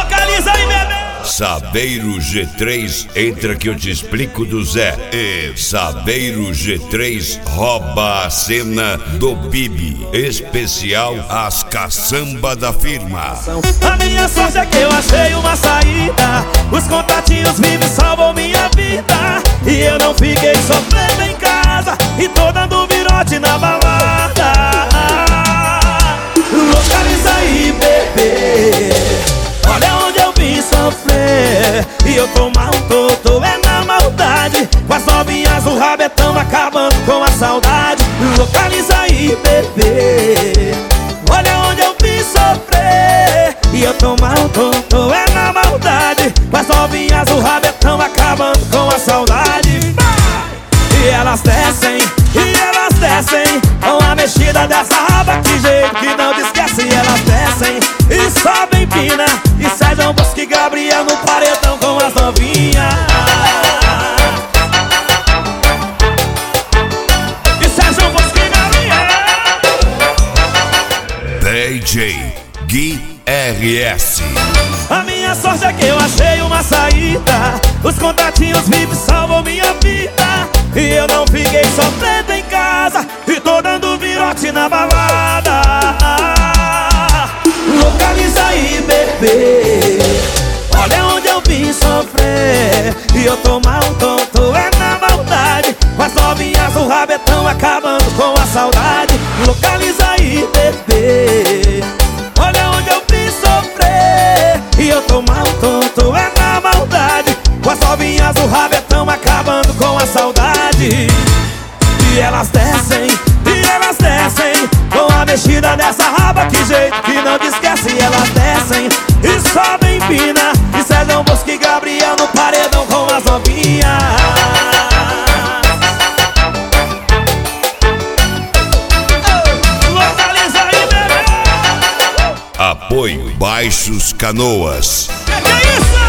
Localiza aí, bebê. Saveiro G3, entra que eu te explico do Zé. Saveiro G3 rouba a cena do Bibi. Especial as caçamba da firma. A minha sorte é que eu achei uma saída. Os contatinhos vivos salvam minha vida. E eu não fiquei sofrendo em casa e tô dando virote na balada. Localiza aí, bebê. Olha onde eu vim sofrer. E eu tô mal, tô é na maldade. Com as novinhas o rabetão acabando com a saudade. Localiza aí, bebê. Olha onde eu vim sofrer. E eu tô mal, tô é na maldade. Com as novinhas o rabetão acabando com a saudade. E elas descem, com a mexida dessa raba, que jeito que não te esquece. E elas descem e sobem pina, e Sérgio Bosco e Gabriel no paredão com as novinhas. E Sérgio Bosco e Gabriel. DJ Gui RS. A minha sorte é que eu achei uma saída. Os contatinhos vivos salvam minha vida. E eu não fiquei sofrendo em casa e tô dando virote na balada. Localiza aí, bebê. Olha onde eu vim sofrer. E eu tô mal, tô é na maldade. Com as novinhas o rabetão acabando com a saudade. Localiza aí, bebê. Olha onde eu vim sofrer. E eu tô mal, tô é na maldade. Com as novinhas o rabetão acabando com a saudade. E elas descem, com a mexida dessa raba, que jeito que não te esquece. E elas descem e sobem pina, e Sérgio Bosco e Gabriel no paredão com as novinhas. Localiza aí, bebê. Apoio Baixos Canoas. Que é isso?